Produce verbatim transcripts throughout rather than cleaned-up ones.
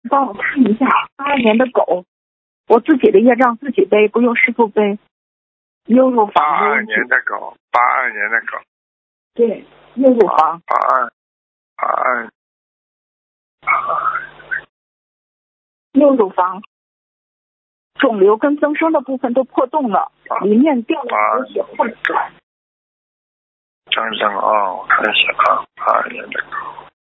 帮我看一下八二年的狗，我自己的业障自己背，不用师傅背。右乳房。 八二年的狗，八二年的狗。 对，右乳房。 八二，八二，八二。 右乳房肿瘤跟增生的部分都破洞了，里面掉了很多血块出来。 张生啊，我看一下啊，八二年的狗。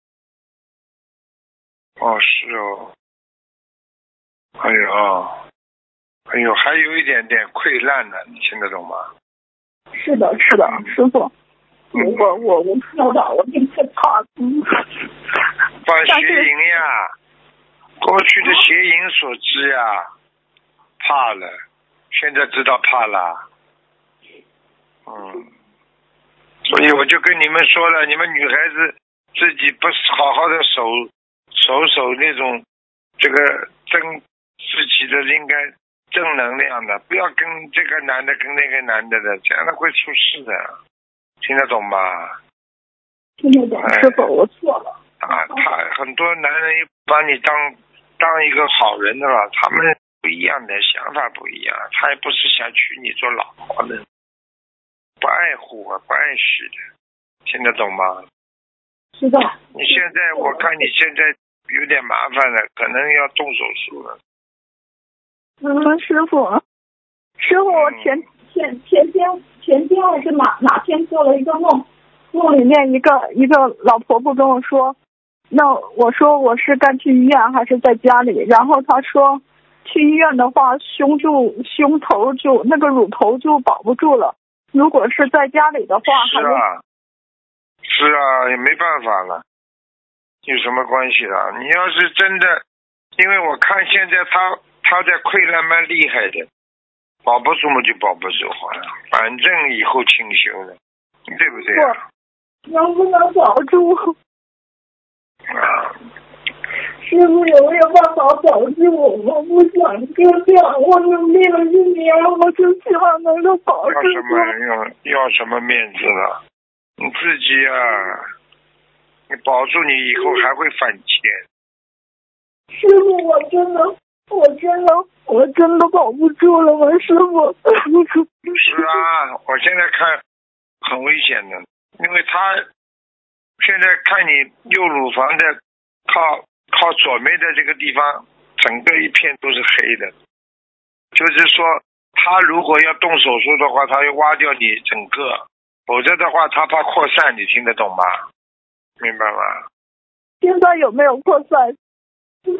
哦，是哦。哎呦，哎呦，还有一点点溃烂呢，你听得懂吗？ 是的，是的，嗯、师傅， 嗯、 我我我知道，我挺害怕。嗯。 犯邪淫呀，过去的邪淫所致呀，怕了，现在知道怕了。嗯，所以我就跟你们说了，你们女孩子自己不好好的守守守那种这个正自己的应该正能量的，不要跟这个男的跟那个男的的，这样的会出事的，听得懂吗？ 听得懂，师傅，我错了。 啊，他很多男人把你当当一个好人的了，他们不一样的想法不一样，他也不是想娶你做老婆的，不爱护啊，不爱惜的，听得懂吗？ 知道。 你现在我看你现在有点麻烦了，可能要动手术了。 嗯，师傅，师傅，我前前前天前天还是哪哪天做了一个梦，梦里面一个一个老婆婆跟我说，那我说我是该去医院还是在家里，然后她说去医院的话胸就胸头就那个乳头就保不住了，如果是在家里的话还是啊是啊，也没办法了，有什么关系啦？你要是真的，因为我看现在他他在溃烂蛮厉害的，保不住嘛就保不住好了，反正以后清修了，对不对啊？ 能不能保住？ 啊， 师傅有没有办法保住我？我不想割掉，我努力了一年，我就希望能够保住。 要什么要要什么面子了？你自己啊，你保住你以后还会反钱。 师傅，我真的，我真的，我真的保不住了，我师傅。 是啊，我现在看很危险的，因为他现在看你右乳房的靠靠左面的这个地方，整个一片都是黑的，就是说他如果要动手术的话，他要挖掉你整个，否则的话他怕扩散，你听得懂吗？明白吗？ 现在有没有扩散？嗯，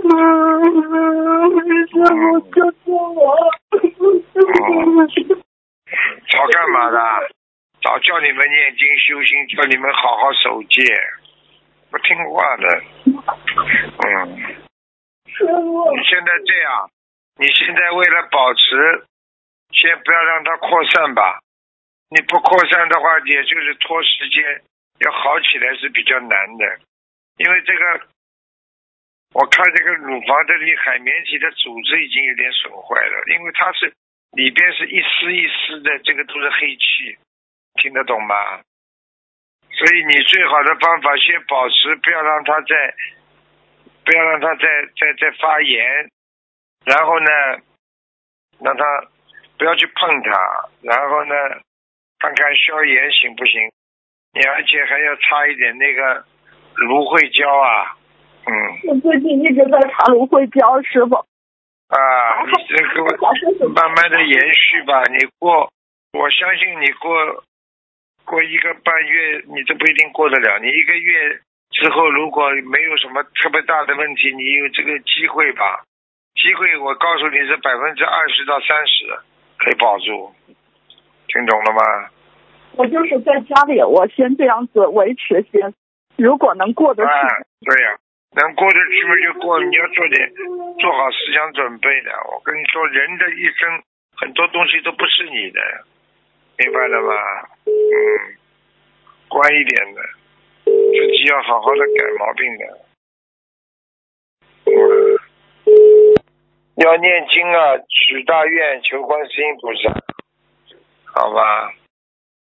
师傅救救我！ 嗯，早干嘛的？早叫你们念经修心，叫你们好好守戒，不听话的。嗯， 师傅， 你现在这样，你现在为了保持，先不要让它扩散吧。你不扩散的话，也就是拖时间，要好起来是比较难的。因为这个，我看这个乳房这里海绵体的组织已经有点损坏了，因为它是里边是一丝一丝的，这个都是黑气，听得懂吗？所以你最好的方法，先保持，不要让它再，不要让它再再再发炎，然后呢，让它不要去碰它，然后呢，看看消炎行不行？你而且还要擦一点那个芦荟胶啊，嗯。 我最近一直在擦芦荟胶，师傅。 啊，你这个慢慢的延续吧，你过，我相信你过过一个半月，你都不一定过得了。你一个月之后，如果没有什么特别大的问题，你有这个机会吧？机会我告诉你是百分之二十到三十可以保住，听懂了吗？ 我就是在家里，我先这样子维持先，如果能过得去。 啊，对呀、啊，能过得去嘛就过，你要做点做好思想准备的。我跟你说，人的一生很多东西都不是你的，明白了吗？嗯，乖一点的，自己要好好的改毛病的。嗯，要念经啊，许大愿，求观世音菩萨，好吧？